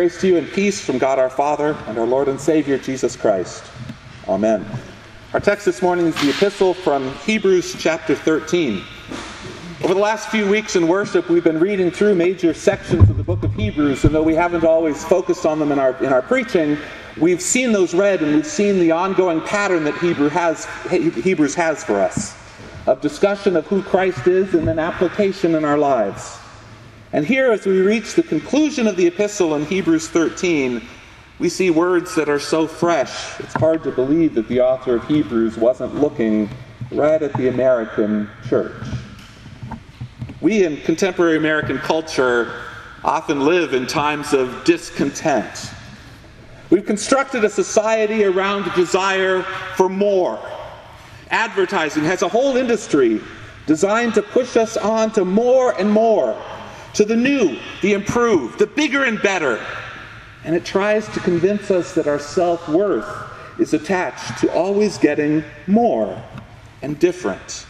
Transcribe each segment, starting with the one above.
Grace to you and peace from God our Father and our Lord and Savior, Jesus Christ. Amen. Our text this morning is the epistle from Hebrews chapter 13. Over the last few weeks in worship, we've been reading through major sections of the book of Hebrews, and though we haven't always focused on them in our preaching, we've seen those read, and we've seen the ongoing pattern that Hebrews has for us, of discussion of who Christ is and then application in our lives. And here, as we reach the conclusion of the epistle in Hebrews 13, we see words that are so fresh, it's hard to believe that the author of Hebrews wasn't looking right at the American church. We in contemporary American culture often live in times of discontent. We've constructed a society around the desire for more. Advertising has a whole industry designed to push us on to more and more, to the new, the improved, the bigger and better. And it tries to convince us that our self-worth is attached to always getting more and different.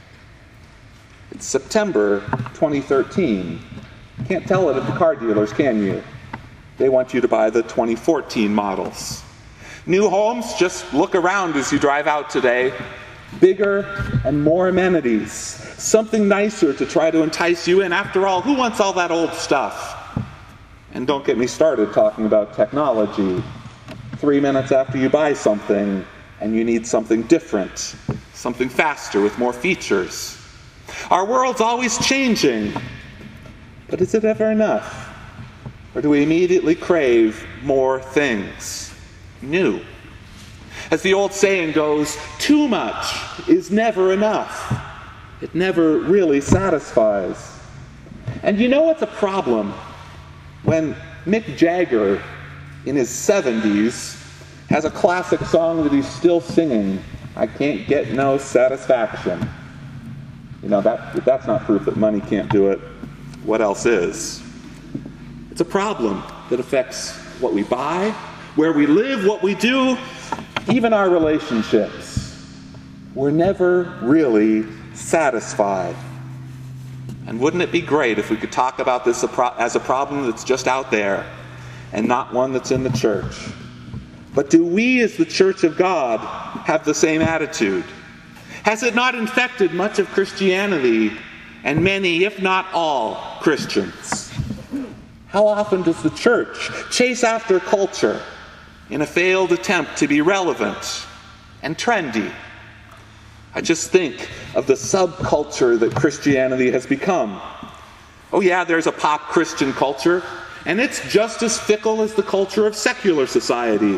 It's September 2013. You can't tell it at the car dealers, can you? They want you to buy the 2014 models. New homes, just look around as you drive out today. Bigger and more amenities. Something nicer to try to entice you in. After all, who wants all that old stuff? And don't get me started talking about technology. 3 minutes after you buy something, and you need something different, something faster with more features. Our world's always changing, but is it ever enough? Or do we immediately crave more things, new? As the old saying goes, too much is never enough. It never really satisfies. And you know it's a problem when Mick Jagger, in his 70s, has a classic song that he's still singing, I Can't Get No Satisfaction. You know, if that's not proof that money can't do it, what else is? It's a problem that affects what we buy, where we live, what we do, even our relationships. We're never really satisfied. And wouldn't it be great if we could talk about this as a problem that's just out there and not one that's in the church? But do we as the Church of God have the same attitude? Has it not infected much of Christianity and many, if not all, Christians? How often does the church chase after culture in a failed attempt to be relevant and trendy? I just think of the subculture that Christianity has become. Oh yeah, there's a pop Christian culture, and it's just as fickle as the culture of secular society.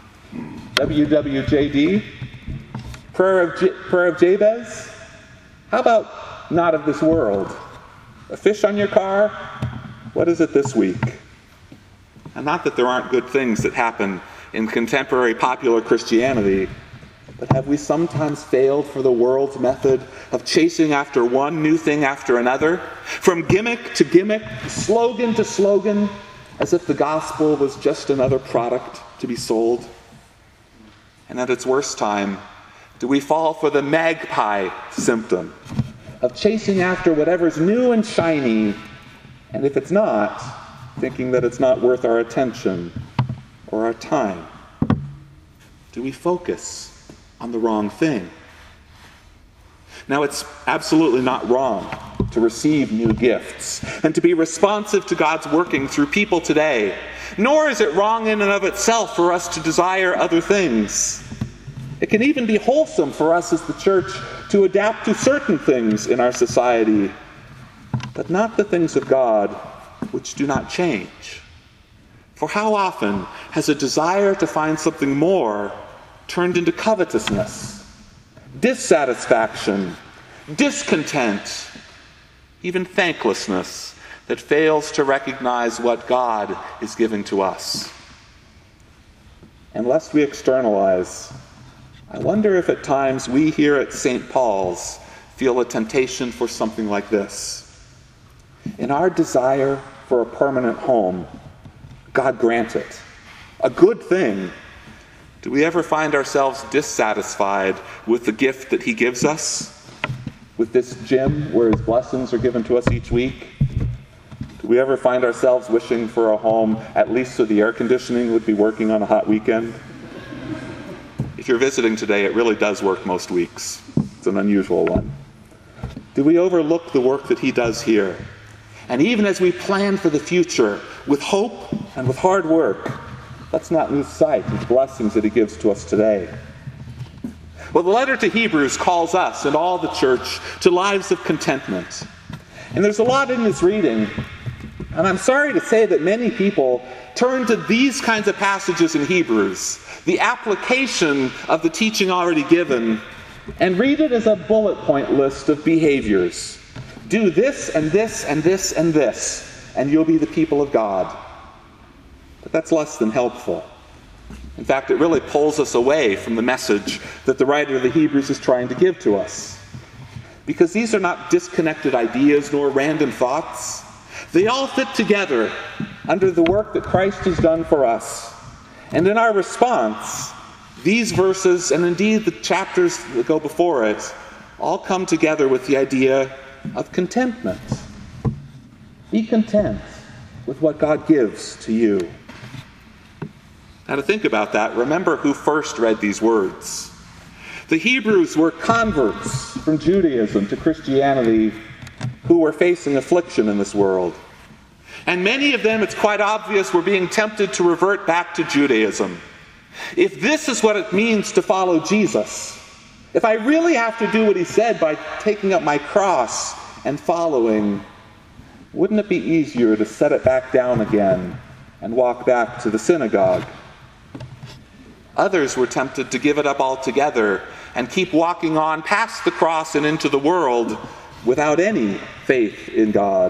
WWJD? Prayer of Jabez? How about not of this world? A fish on your car? What is it this week? And not that there aren't good things that happen in contemporary popular Christianity, but have we sometimes failed for the world's method of chasing after one new thing after another? From gimmick to gimmick, slogan to slogan, as if the gospel was just another product to be sold? And at its worst time, do we fall for the magpie symptom of chasing after whatever's new and shiny, and if it's not, thinking that it's not worth our attention or our time? Do we focus on the wrong thing? Now, it's absolutely not wrong to receive new gifts and to be responsive to God's working through people today. Nor is it wrong in and of itself for us to desire other things. It can even be wholesome for us as the church to adapt to certain things in our society, but not the things of God which do not change. For how often has a desire to find something more turned into covetousness, dissatisfaction, discontent, even thanklessness that fails to recognize what God is giving to us? And lest we externalize, I wonder if at times we here at St. Paul's feel a temptation for something like this. In our desire for a permanent home, God grant it, a good thing, do we ever find ourselves dissatisfied with the gift that he gives us? With this gym where his blessings are given to us each week? Do Do we ever find ourselves wishing for a home, at least so the air conditioning would be working on a hot weekend? If you're visiting today, it really does work most weeks. It's an unusual one. Do we overlook the work that he does here? And even as we plan for the future with hope and with hard work, let's not lose sight of the blessings that he gives to us today. Well, the letter to Hebrews calls us and all the church to lives of contentment. And there's a lot in this reading. And I'm sorry to say that many people turn to these kinds of passages in Hebrews, the application of the teaching already given, and read it as a bullet point list of behaviors. Do this and this and this and this, and you'll be the people of God. But that's less than helpful. In fact, it really pulls us away from the message that the writer of the Hebrews is trying to give to us. Because these are not disconnected ideas nor random thoughts. They all fit together under the work that Christ has done for us. And in our response, these verses, and indeed the chapters that go before it, all come together with the idea of contentment. Be content with what God gives to you. Now, to think about that, remember who first read these words. The Hebrews were converts from Judaism to Christianity who were facing affliction in this world. And many of them, it's quite obvious, were being tempted to revert back to Judaism. If this is what it means to follow Jesus, if I really have to do what he said by taking up my cross and following, wouldn't it be easier to set it back down again and walk back to the synagogue? Others were tempted to give it up altogether and keep walking on past the cross and into the world without any faith in God.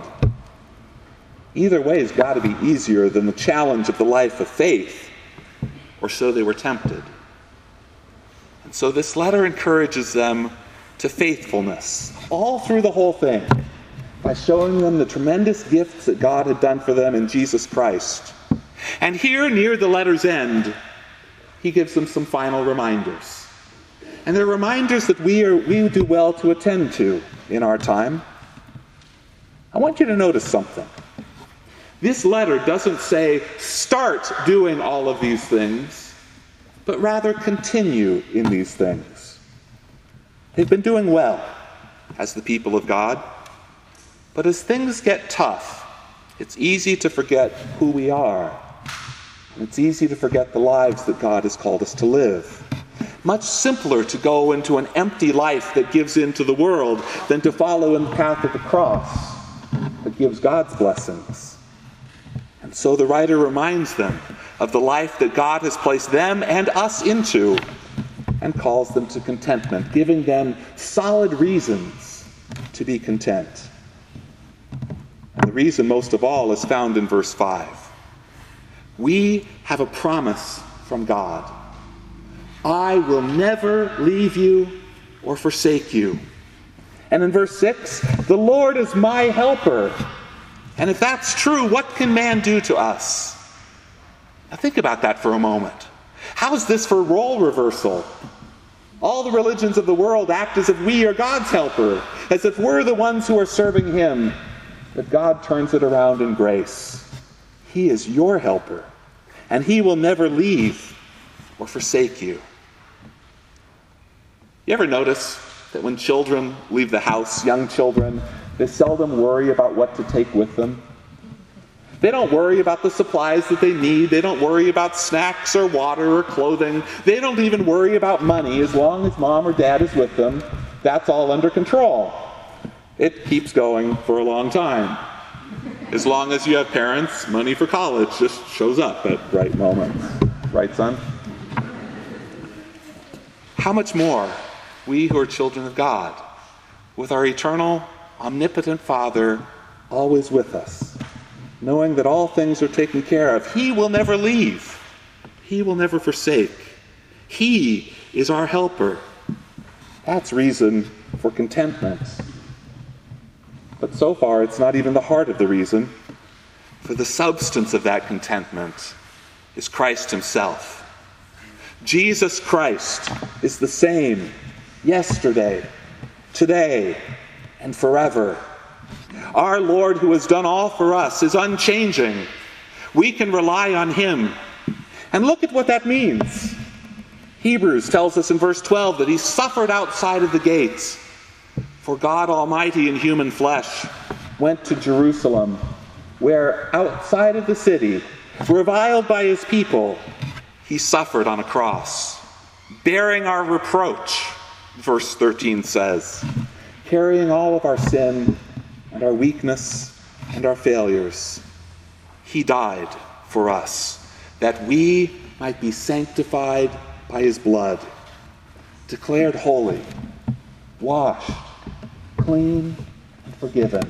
Either way has got to be easier than the challenge of the life of faith, or so they were tempted. And so this letter encourages them to faithfulness all through the whole thing by showing them the tremendous gifts that God had done for them in Jesus Christ. And here, near the letter's end, he gives them some final reminders. And they're reminders that we do well to attend to in our time. I want you to notice something. This letter doesn't say, start doing all of these things, but rather continue in these things. They've been doing well as the people of God, but as things get tough, it's easy to forget who we are. And it's easy to forget the lives that God has called us to live. Much simpler to go into an empty life that gives into the world than to follow in the path of the cross that gives God's blessings. And so the writer reminds them of the life that God has placed them and us into and calls them to contentment, giving them solid reasons to be content. And the reason most of all is found in verse 5. We have a promise from God. I will never leave you or forsake you. And in verse 6, the Lord is my helper. And if that's true, what can man do to us? Now think about that for a moment. How is this for role reversal? All the religions of the world act as if we are God's helper, as if we're the ones who are serving him. But God turns it around in grace. He is your helper, and he will never leave or forsake you. You ever notice that when children leave the house, young children, they seldom worry about what to take with them? They don't worry about the supplies that they need. They don't worry about snacks or water or clothing. They don't even worry about money as long as mom or dad is with them. That's all under control. It keeps going for a long time. As long as you have parents, money for college just shows up at right moments. Right, son? How much more we who are children of God, with our eternal, omnipotent Father always with us, knowing that all things are taken care of. He will never leave. He will never forsake. He is our helper. That's reason for contentment. But so far, it's not even the heart of the reason, for the substance of that contentment is Christ himself. Jesus Christ is the same yesterday, today, and forever. Our Lord, who has done all for us, is unchanging. We can rely on him. And look at what that means. Hebrews tells us in verse 12 that he suffered outside of the gates. For God Almighty in human flesh went to Jerusalem, where outside of the city, reviled by his people, he suffered on a cross, bearing our reproach, verse 13 says, carrying all of our sin and our weakness and our failures. He died for us, that we might be sanctified by his blood, declared holy, washed, clean, and forgiven.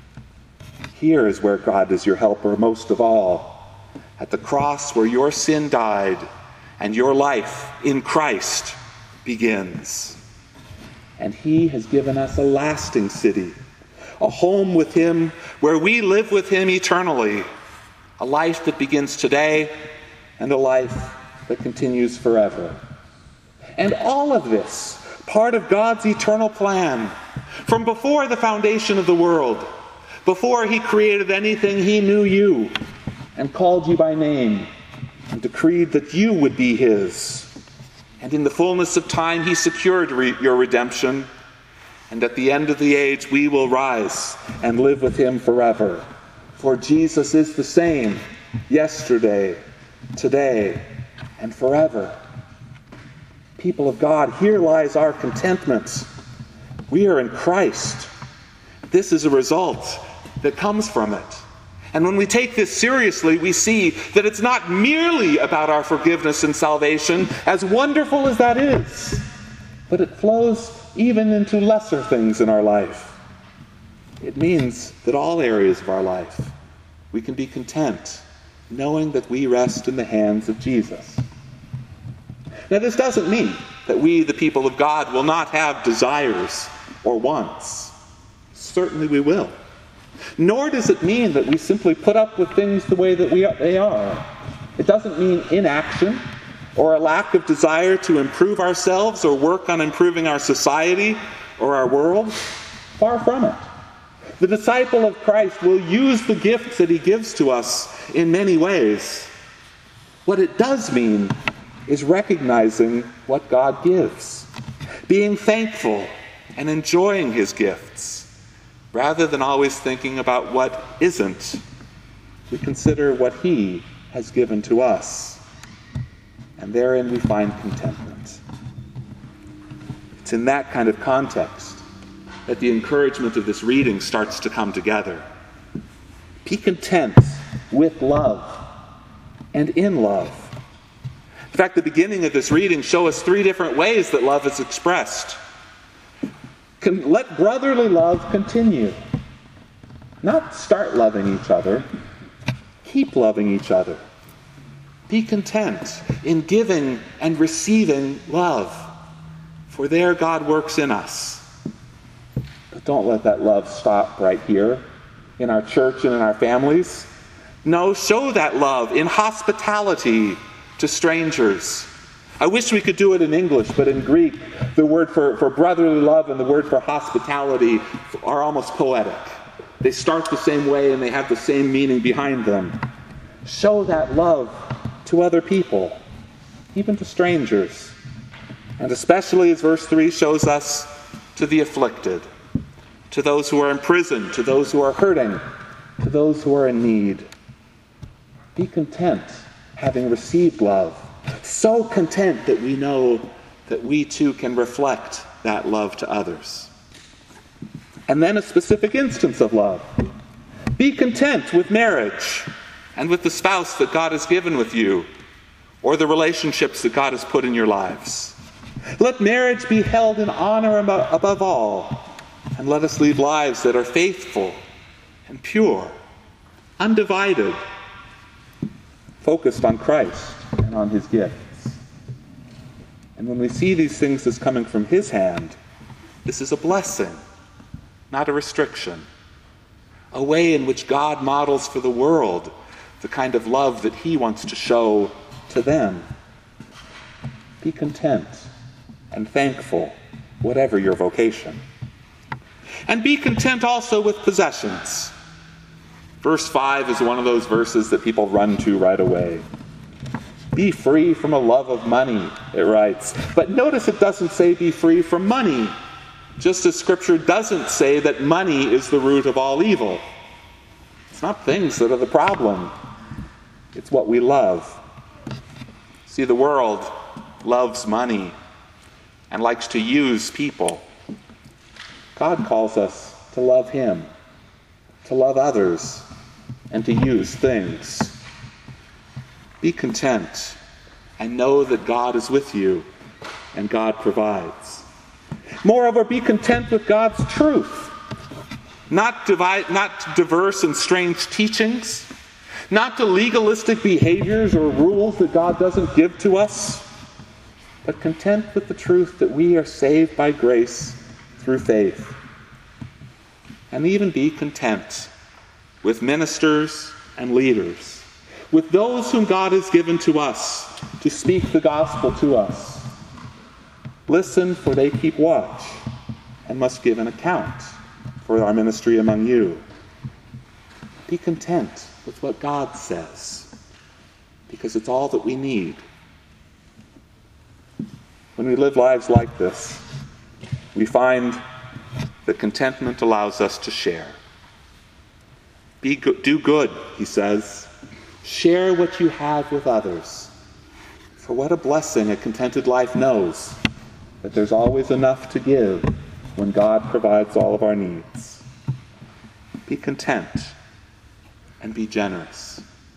Here is where God is your helper most of all, at the cross where your sin died and your life in Christ begins. And he has given us a lasting city, a home with him where we live with him eternally, a life that begins today and a life that continues forever. And all of this, part of God's eternal plan, from before the foundation of the world, before he created anything, he knew you and called you by name and decreed that you would be his. And in the fullness of time, he secured your redemption. And at the end of the age, we will rise and live with him forever. For Jesus is the same yesterday, today, and forever. People of God, here lies our contentment. We are in Christ. This is a result that comes from it. And when we take this seriously, we see that it's not merely about our forgiveness and salvation, as wonderful as that is, but it flows even into lesser things in our life. It means that all areas of our life, we can be content, knowing that we rest in the hands of Jesus. Now, this doesn't mean that we, the people of God, will not have desires or wants. Certainly we will. Nor does it mean that we simply put up with things the way that they are. It doesn't mean inaction or a lack of desire to improve ourselves or work on improving our society or our world. Far from it. The disciple of Christ will use the gifts that he gives to us in many ways. What it does mean is recognizing what God gives, being thankful and enjoying his gifts. Rather than always thinking about what isn't, we consider what he has given to us. And therein we find contentment. It's in that kind of context that the encouragement of this reading starts to come together. Be content with love and in love. In fact, the beginning of this reading shows us 3 different ways that love is expressed. Let brotherly love continue. Not start loving each other. Keep loving each other. Be content in giving and receiving love, for there God works in us. But don't let that love stop right here in our church and in our families. No, show that love in hospitality to strangers. I wish we could do it in English, but in Greek, the word for brotherly love and the word for hospitality are almost poetic. They start the same way and they have the same meaning behind them. Show that love to other people, even to strangers. And especially, as verse 3 shows us, to the afflicted, to those who are in prison, to those who are hurting, to those who are in need. Be content, having received love. So content that we know that we too can reflect that love to others. And then a specific instance of love. Be content with marriage and with the spouse that God has given with you, or the relationships that God has put in your lives. Let marriage be held in honor above all, and let us lead lives that are faithful and pure, undivided, focused on Christ and on his gifts. And when we see these things as coming from his hand, this is a blessing, not a restriction. A way in which God models for the world the kind of love that he wants to show to them. Be content and thankful, whatever your vocation. And be content also with possessions. Verse 5 is one of those verses that people run to right away. Be free from a love of money, it writes. But notice it doesn't say be free from money, just as Scripture doesn't say that money is the root of all evil. It's not things that are the problem. It's what we love. See, the world loves money and likes to use people. God calls us to love Him, to love others, and to use things. Be content and know that God is with you and God provides. Moreover, be content with God's truth. Not diverse and strange teachings, not to legalistic behaviors or rules that God doesn't give to us, but content with the truth that we are saved by grace through faith. And even be content with ministers and leaders, with those whom God has given to us to speak the gospel to us. Listen, for they keep watch and must give an account for our ministry among you. Be content with what God says, because it's all that we need. When we live lives like this, we find that contentment allows us to share. Do good, he says. Share what you have with others. For what a blessing a contented life knows, that there's always enough to give when God provides all of our needs. Be content and be generous.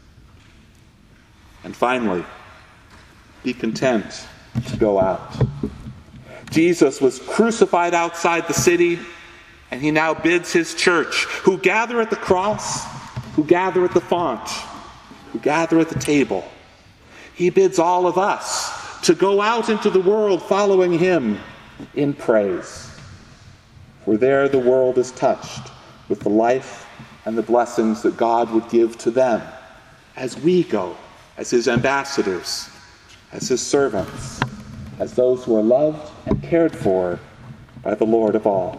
And finally, be content to go out. Jesus was crucified outside the city, and he now bids his church, who gather at the cross, who gather at the font, who gather at the table. He bids all of us to go out into the world following him in praise. For there the world is touched with the life and the blessings that God would give to them as we go, as his ambassadors, as his servants, as those who are loved and cared for by the Lord of all.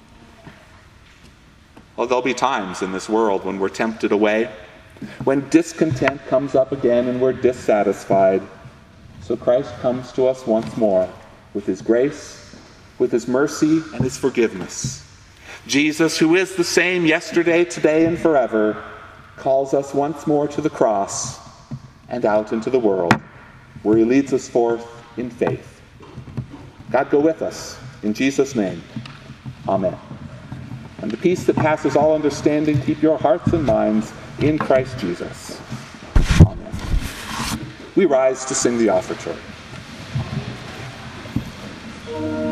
Well, there'll be times in this world when we're tempted away, when discontent comes up again and we're dissatisfied. So Christ comes to us once more with his grace, with his mercy, and his forgiveness. Jesus, who is the same yesterday, today, and forever, calls us once more to the cross and out into the world, where he leads us forth in faith. God go with us. In Jesus' name, amen. And the peace that passes all understanding, keep your hearts and minds in Christ Jesus. Amen. We rise to sing the offertory.